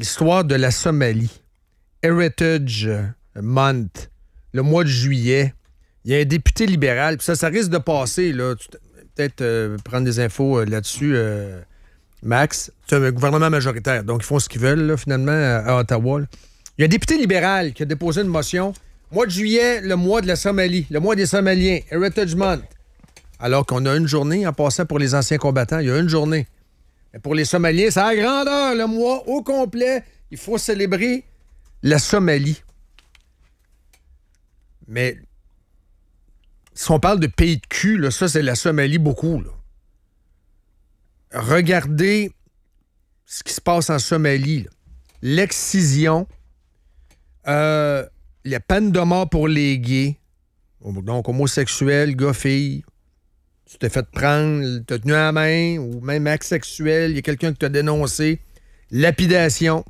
l'histoire de la Somalie. Heritage Month, le mois de juillet. Il y a un député libéral, puis ça risque de passer, là. Peut-être prendre des infos là-dessus, Max. C'est un gouvernement majoritaire, donc ils font ce qu'ils veulent, là, finalement, à Ottawa. Là. Il y a un député libéral qui a déposé une motion. Mois de juillet, le mois de la Somalie, le mois des Somaliens, Heritage Month. Alors qu'on a une journée en passant pour les anciens combattants. Il y a une journée. Mais pour les Somaliens, c'est à grandeur, le mois au complet. Il faut célébrer la Somalie. Mais si on parle de pays de cul, là, ça, c'est la Somalie beaucoup. Là. Regardez ce qui se passe en Somalie. Là. L'excision, la peine de mort pour les gays, donc homosexuels, gars-filles. Tu t'es fait prendre, t'as tenu à la main, ou même acte sexuel, il y a quelqu'un qui t'a dénoncé. Lapidation.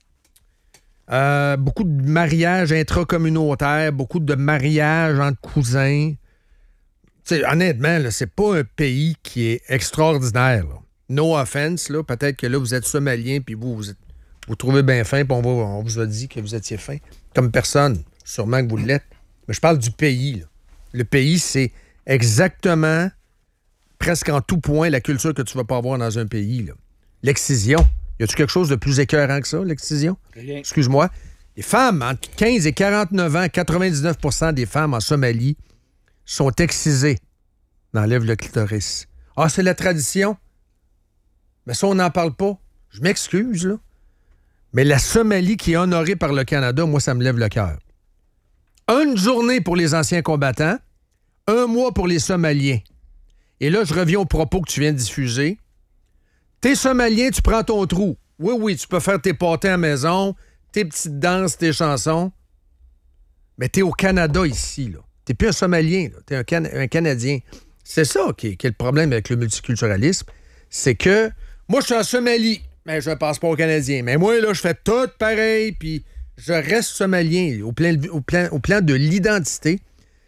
Beaucoup de mariages intracommunautaires, beaucoup de mariages entre cousins. T'sais, honnêtement, là, c'est pas un pays qui est extraordinaire. Là. No offense, là, peut-être que là, vous êtes somalien, puis vous trouvez bien fin, puis on vous a dit que vous étiez fin. Comme personne, sûrement que vous l'êtes. Mais je parle du pays. Là. Le pays, c'est exactement, presque en tout point, la culture que tu vas pas avoir dans un pays. Là. L'excision. Y a-tu quelque chose de plus écœurant que ça, l'excision? Rien. Excuse-moi. Les femmes, entre 15 et 49 ans, 99% des femmes en Somalie sont excisées. On enlève le clitoris. Ah, c'est la tradition? Mais ça, on n'en parle pas. Je m'excuse, là. Mais la Somalie qui est honorée par le Canada, moi, ça me lève le cœur. Une journée pour les anciens combattants, 1 mois pour les Somaliens. Et là, je reviens au propos que tu viens de diffuser. T'es Somalien, tu prends ton trou. Oui, tu peux faire tes pâtés à la maison, tes petites danses, tes chansons. Mais t'es au Canada ici, là. T'es plus un Somalien, là. T'es un Canadien. C'est ça qui est le problème avec le multiculturalisme. C'est que moi, je suis en Somalie, mais je ne passe pas au Canadien. Mais moi, là, je fais tout pareil, puis je reste Somalien. Au plan de l'identité,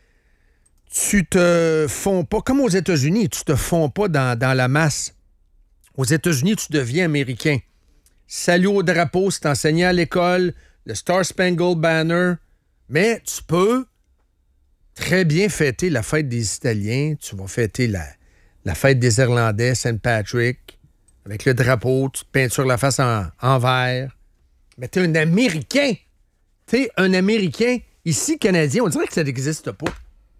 tu te fonds pas, comme aux États-Unis, tu te fonds pas dans la masse. Aux États-Unis, tu deviens américain. Salut au drapeau, c'est enseigné à l'école, le Star Spangled Banner. Mais tu peux très bien fêter la fête des Italiens. Tu vas fêter la fête des Irlandais, Saint Patrick, avec le drapeau, tu te peintures la face en vert. Mais t'es un Américain. T'es un Américain. Ici, Canadien, on dirait que ça n'existe pas.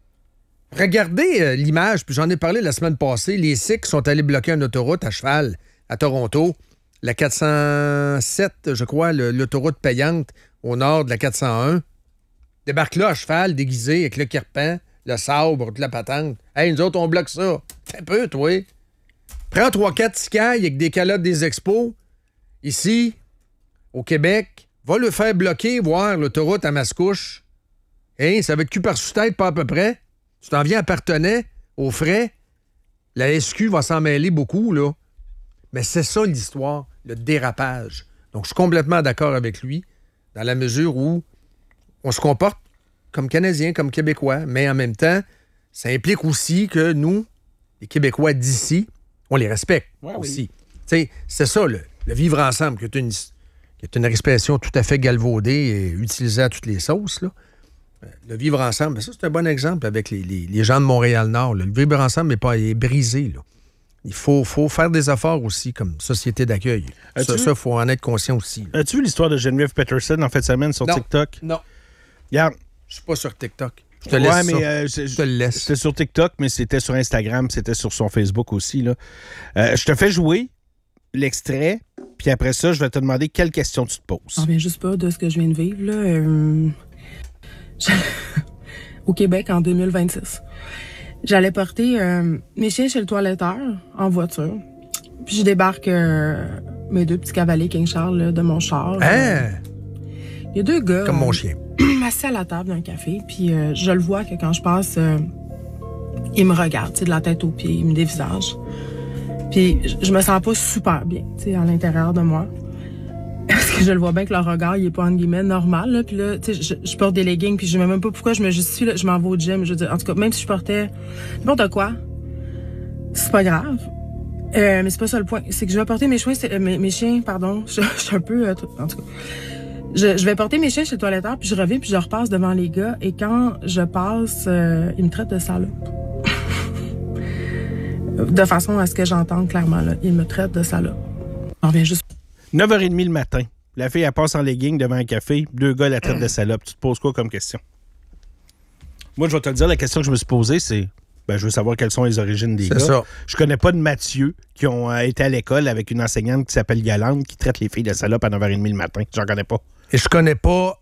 Regardez l'image, puis j'en ai parlé la semaine passée. Les Sikhs sont allés bloquer une autoroute à cheval à Toronto. La 407, je crois, l'autoroute payante au nord de la 401. Débarque là à cheval, déguisé, avec le kirpan, le sabre, toute la patente. Hey, nous autres, on bloque ça. Fais un peu, toi. Prends 3-4 ticailles avec des calottes des expos. Ici, au Québec, va le faire bloquer, voir l'autoroute à Mascouche. Hey, ça va être cul par sous tête, pas à peu près. Tu t'en viens à Partenay, aux frais. La SQ va s'en mêler beaucoup, là. Mais c'est ça l'histoire, le dérapage. Donc, je suis complètement d'accord avec lui, dans la mesure où on se comporte comme Canadiens, comme Québécois, mais en même temps, ça implique aussi que nous, les Québécois d'ici, on les respecte aussi. Oui. C'est ça, le vivre ensemble, qui est une expression tout à fait galvaudée et utilisée à toutes les sauces, là. Le vivre ensemble, ça, c'est un bon exemple avec les gens de Montréal-Nord. Là. Le vivre ensemble est brisé. Là. Il faut faire des efforts aussi comme société d'accueil. Ça, il faut en être conscient aussi. Là. As-tu vu l'histoire de Geneviève Peterson en fin de semaine sur TikTok? Non. Regarde. Je suis pas sur TikTok. Je te laisse ça. Je te le laisse. C'était sur TikTok, mais c'était sur Instagram, c'était sur son Facebook aussi. Là. Je te fais jouer l'extrait, puis après ça, je vais te demander quelles questions tu te poses. Je reviens juste pas de ce que je viens de vivre. Là. Au Québec en 2026. J'allais porter mes chiens chez le toiletteur en voiture. Puis je débarque mes 2 petits cavaliers King Charles là, de mon char. Il y a 2 gars. Comme mon chien. Assis à la table d'un café. Puis je le vois que quand je passe, ils me regardent, de la tête aux pieds, ils me dévisagent. Puis je me sens pas super bien, à l'intérieur de moi. Parce que je le vois bien que leur regard, il est pas, entre guillemets, normal. Là. Puis là, tu sais, je porte des leggings, puis je sais même pas pourquoi je me justifie. Là, je m'en vais au gym. Je veux dire, en tout cas, même si je portais n'importe quoi, c'est pas grave. Mais c'est pas ça le point. C'est que je vais porter mes chiens, pardon. Je suis un peu... en tout cas. Je vais porter mes chiens chez le toiletteur, puis je reviens, puis je repasse devant les gars. Et quand je passe, ils me traitent de salope. De façon à ce que j'entende clairement, là. Ils me traitent de salope. On revient juste... 9h30 le matin. La fille, elle passe en legging devant un café. 2 gars la traitent de salope. Tu te poses quoi comme question? Moi, je vais te le dire, la question que je me suis posée, c'est... je veux savoir quelles sont les origines des gars. Ça. Je connais pas de Mathieu qui ont été à l'école avec une enseignante qui s'appelle Galante qui traite les filles de salope à 9h30 le matin. J'en connais pas. Et je connais pas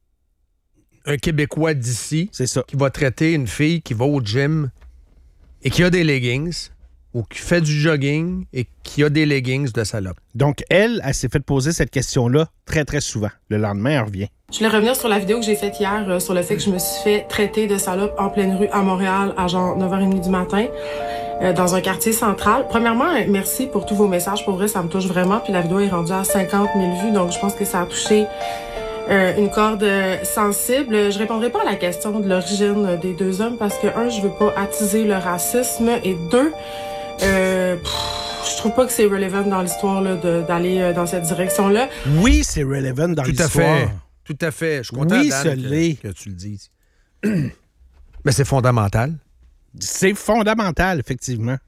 un Québécois d'ici C'est ça. qui va traiter une fille qui va au gym et qui a des leggings ou qui fait du jogging et qui a des leggings de salope. Donc, elle s'est fait poser cette question-là très, très souvent. Le lendemain, elle revient. Je voulais revenir sur la vidéo que j'ai faite hier sur le fait que je me suis fait traiter de salope en pleine rue à Montréal à genre 9h30 du matin dans un quartier central. Premièrement, merci pour tous vos messages. Pour vrai, ça me touche vraiment. Puis la vidéo est rendue à 50 000 vues, donc je pense que ça a touché une corde sensible. Je répondrai pas à la question de l'origine des deux hommes parce que, un, je veux pas attiser le racisme et deux, je trouve pas que c'est relevant dans l'histoire là, d'aller dans cette direction-là. Oui, c'est relevant dans l'histoire. Tout à fait. Je suis content, Oui, Dan, que tu le dises. Mais c'est fondamental. C'est fondamental, effectivement.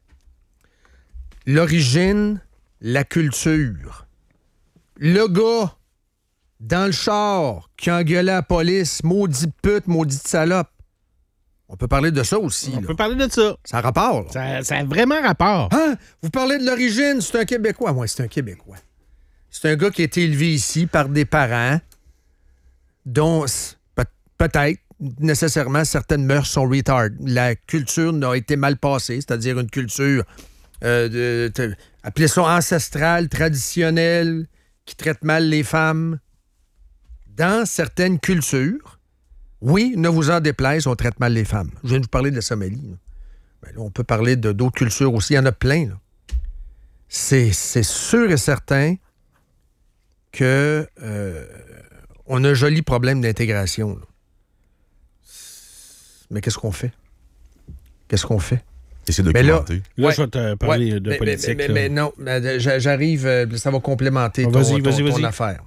L'origine, la culture. Le gars dans le char qui engueulait la police, maudite pute, maudite salope. On peut parler de ça aussi. On peut parler de ça. Ça a rapport. Là. Ça a vraiment rapport. Hein? Vous parlez de l'origine, c'est un Québécois. Moi, c'est un Québécois. C'est un gars qui a été élevé ici par des parents dont peut-être nécessairement certaines mœurs sont retard. La culture n'a été mal passée, c'est-à-dire une culture appelez ça ancestrale, traditionnelle, qui traite mal les femmes. Dans certaines cultures, oui, ne vous en déplaise, on traite mal les femmes. Je viens de vous parler de la Somalie. Là, on peut parler d'autres cultures aussi. Il y en a plein. Là. C'est sûr et certain que on a un joli problème d'intégration. Là. Mais qu'est-ce qu'on fait? Essayer de documenter. Là, je vais te parler de politique. Mais non, j'arrive, ça va complémenter ton affaire.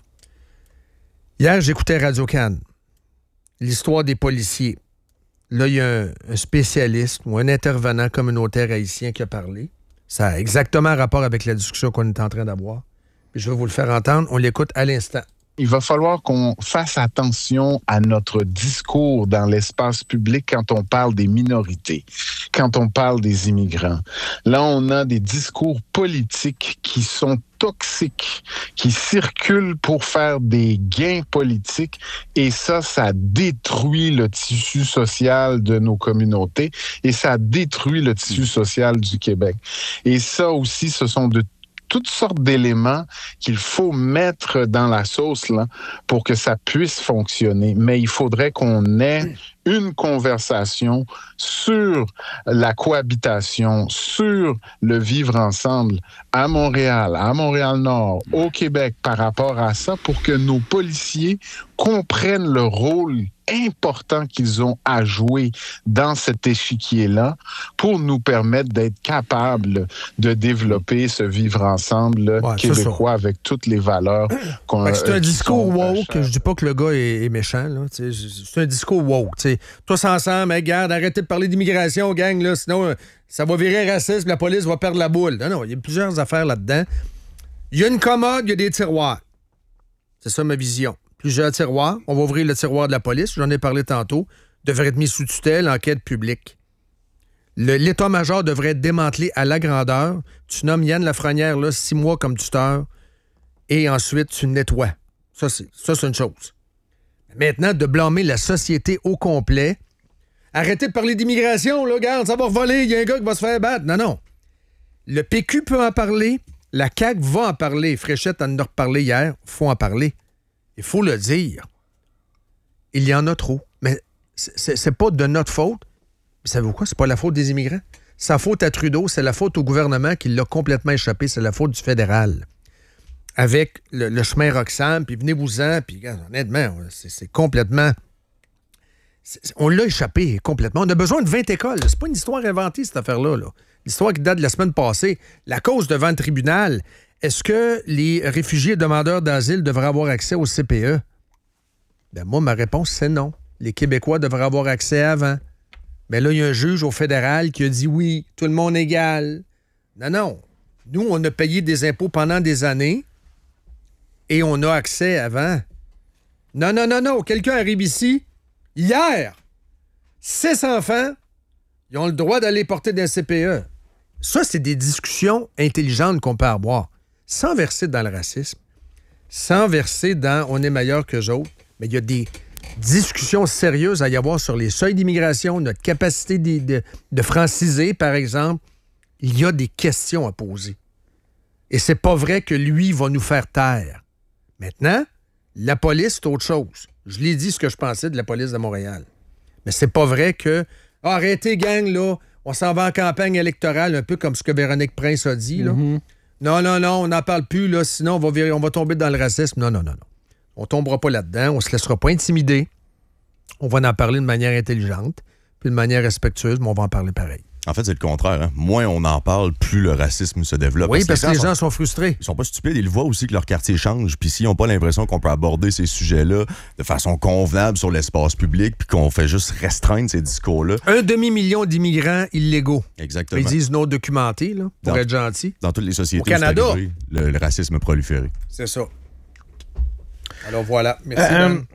Hier, j'écoutais Radio-Can, l'histoire des policiers. Là, il y a un spécialiste ou un intervenant communautaire haïtien qui a parlé. Ça a exactement rapport avec la discussion qu'on est en train d'avoir. Puis je vais vous le faire entendre. On l'écoute à l'instant. Il va falloir qu'on fasse attention à notre discours dans l'espace public quand on parle des minorités, quand on parle des immigrants. Là, on a des discours politiques qui sont toxiques, qui circulent pour faire des gains politiques et ça détruit le tissu social de nos communautés et ça détruit le tissu social du Québec. Et ça aussi, ce sont de toutes sortes d'éléments qu'il faut mettre dans la sauce là, pour que ça puisse fonctionner. Mais il faudrait qu'on ait une conversation sur la cohabitation, sur le vivre ensemble à Montréal-Nord, au Québec par rapport à ça pour que nos policiers comprennent le rôle important qu'ils ont à jouer dans cet échiquier-là pour nous permettre d'être capables de développer ce vivre ensemble québécois avec toutes les valeurs qu'on a. C'est un discours woke. Je dis pas que le gars est méchant. Là, c'est un discours woke. T'sais. Tous ensemble, hey, regarde, arrêtez de parler d'immigration, gang, là, sinon ça va virer raciste, la police va perdre la boule. Non, il y a plusieurs affaires là-dedans. Il y a une commode, il y a des tiroirs. C'est ça ma vision. Plusieurs tiroirs. On va ouvrir le tiroir de la police, j'en ai parlé tantôt, devrait être mis sous tutelle, enquête publique. L'état-major devrait être démantelé à la grandeur. Tu nommes Yann Lafrenière, là, 6 mois comme tuteur, et ensuite tu nettoies. Ça, c'est une chose. Maintenant, de blâmer la société au complet. Arrêtez de parler d'immigration, là, regarde, ça va revoler, il y a un gars qui va se faire battre. Non. Le PQ peut en parler, la CAQ va en parler. Fréchette en a reparlé hier, il faut en parler. Il faut le dire. Il y en a trop. Mais c'est pas de notre faute. Mais savez-vous quoi? C'est pas la faute des immigrants. C'est la faute à Trudeau, c'est la faute au gouvernement qui l'a complètement échappé. C'est la faute du fédéral. Avec le chemin Roxham, puis venez-vous-en, puis honnêtement, c'est complètement... on l'a échappé complètement. On a besoin de 20 écoles. C'est pas une histoire inventée, cette affaire-là. Là. l'histoire qui date de la semaine passée. La cause devant le tribunal, est-ce que les réfugiés et demandeurs d'asile devraient avoir accès au CPE? Ben moi, ma réponse, c'est non. Les Québécois devraient avoir accès avant. Mais là, il y a un juge au fédéral qui a dit oui, tout le monde égal. Non. Nous, on a payé des impôts pendant des années et on a accès avant. Non. Quelqu'un arrive ici, hier, 6 enfants, ils ont le droit d'aller porter des CPE. Ça, c'est des discussions intelligentes qu'on peut avoir, sans verser dans le racisme, sans verser dans « on est meilleur qu'eux autres », mais il y a des discussions sérieuses à y avoir sur les seuils d'immigration, notre capacité de franciser, par exemple. Il y a des questions à poser. Et c'est pas vrai que lui va nous faire taire. Maintenant, la police, c'est autre chose. Je l'ai dit ce que je pensais de la police de Montréal. Mais c'est pas vrai que « arrêtez, gang, là, on s'en va en campagne électorale », un peu comme ce que Véronique Prince a dit, là. Mm-hmm. Non, on n'en parle plus, là, sinon on va tomber dans le racisme. Non. On tombera pas là-dedans, on se laissera pas intimider. On va en parler de manière intelligente, puis de manière respectueuse, mais on va en parler pareil. En fait, c'est le contraire. Hein? Moins on en parle, plus le racisme se développe. Oui, parce que les gens sont frustrés. Ils sont pas stupides. Ils voient aussi que leur quartier change. Puis s'ils n'ont pas l'impression qu'on peut aborder ces sujets-là de façon convenable sur l'espace public, puis qu'on fait juste restreindre ces discours-là. 500 000 d'immigrants illégaux. Exactement. Ils disent non documentés, là, pour être gentils. Dans toutes les sociétés au Canada, le racisme a proliféré. C'est ça. Alors voilà. Merci.